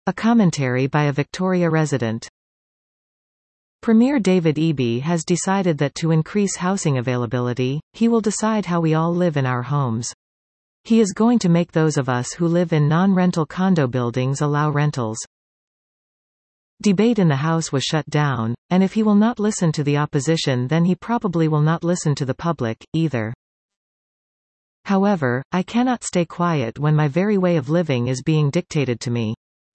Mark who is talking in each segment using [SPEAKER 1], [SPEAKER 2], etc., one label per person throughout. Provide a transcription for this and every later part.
[SPEAKER 1] A commentary by a Victoria resident. Premier David Eby has decided that to increase housing availability, he will decide how we all live in our homes. He is going to make those of us who live in non-rental condo buildings allow rentals. Debate in the House was shut down, and if he will not listen to the opposition, then he probably will not listen to the public, either. However, I cannot stay quiet when my very way of living is being dictated to me.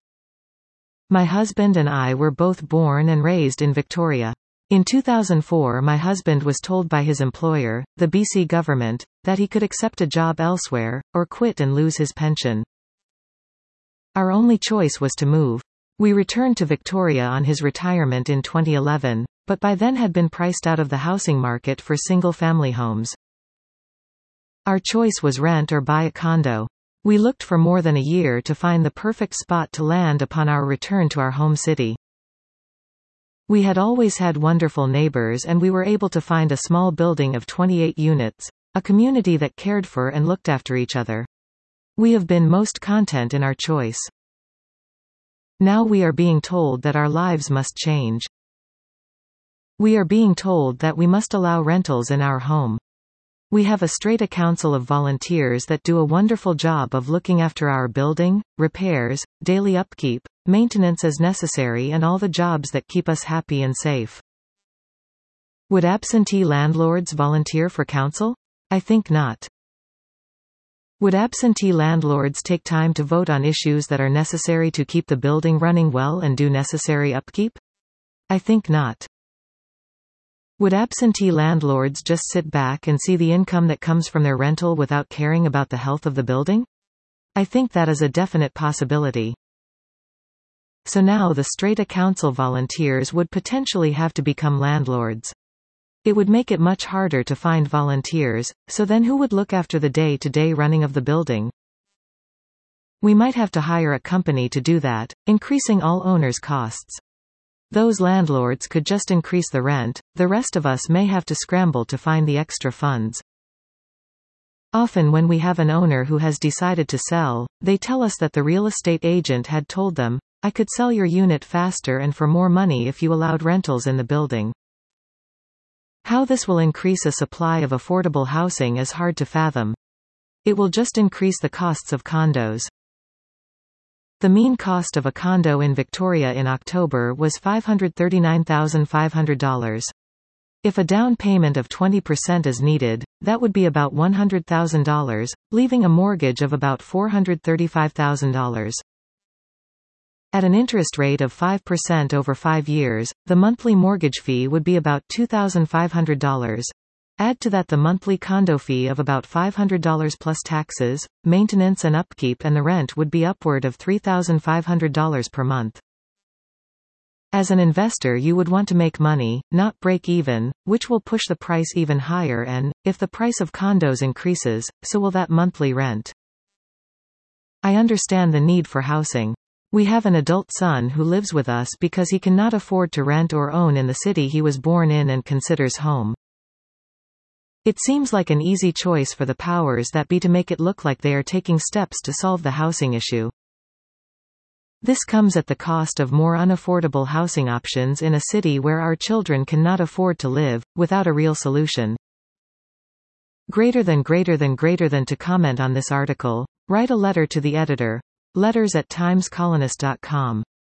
[SPEAKER 1] My husband and I were both born and raised in Victoria. In 2004, my husband was told by his employer, the BC government, that he could accept a job elsewhere, or quit and lose his pension. Our only choice was to move. We returned to Victoria on his retirement in 2011, but by then had been priced out of the housing market for single-family homes. Our choice was rent or buy a condo. We looked for more than a year to find the perfect spot to land upon our return to our home city. We had always had wonderful neighbors, and we were able to find a small building of 28 units, a community that cared for and looked after each other. We have been most content in our choice. Now we are being told that our lives must change. We are being told that we must allow rentals in our home. We have a Strata council of volunteers that do a wonderful job of looking after our building, repairs, daily upkeep, maintenance as necessary, and all the jobs that keep us happy and safe. Would absentee landlords volunteer for council? I think not. Would absentee landlords take time to vote on issues that are necessary to keep the building running well and do necessary upkeep? I think not. Would absentee landlords just sit back and see the income that comes from their rental without caring about the health of the building? I think that is a definite possibility. So now the Strata council volunteers would potentially have to become landlords. It would make it much harder to find volunteers, so then who would look after the day-to-day running of the building? We might have to hire a company to do that, increasing all owners' costs. Those landlords could just increase the rent, the rest of us may have to scramble to find the extra funds. Often when we have an owner who has decided to sell, they tell us that the real estate agent had told them, "I could sell your unit faster and for more money if you allowed rentals in the building." How this will increase a supply of affordable housing is hard to fathom. It will just increase the costs of condos. The mean cost of a condo in Victoria in October was $539,500. If a down payment of 20% is needed, that would be about $100,000, leaving a mortgage of about $435,000. At an interest rate of 5% over 5 years, the monthly mortgage fee would be about $2,500. Add to that the monthly condo fee of about $500 plus taxes, maintenance and upkeep, and the rent would be upward of $3,500 per month. As an investor, you would want to make money, not break even, which will push the price even higher, and, if the price of condos increases, so will that monthly rent. I understand the need for housing. We have an adult son who lives with us because he cannot afford to rent or own in the city he was born in and considers home. It seems like an easy choice for the powers that be to make it look like they are taking steps to solve the housing issue. This comes at the cost of more unaffordable housing options in a city where our children cannot afford to live, without a real solution. Greater than to comment on this article, write a letter to the editor. letters@timescolonist.com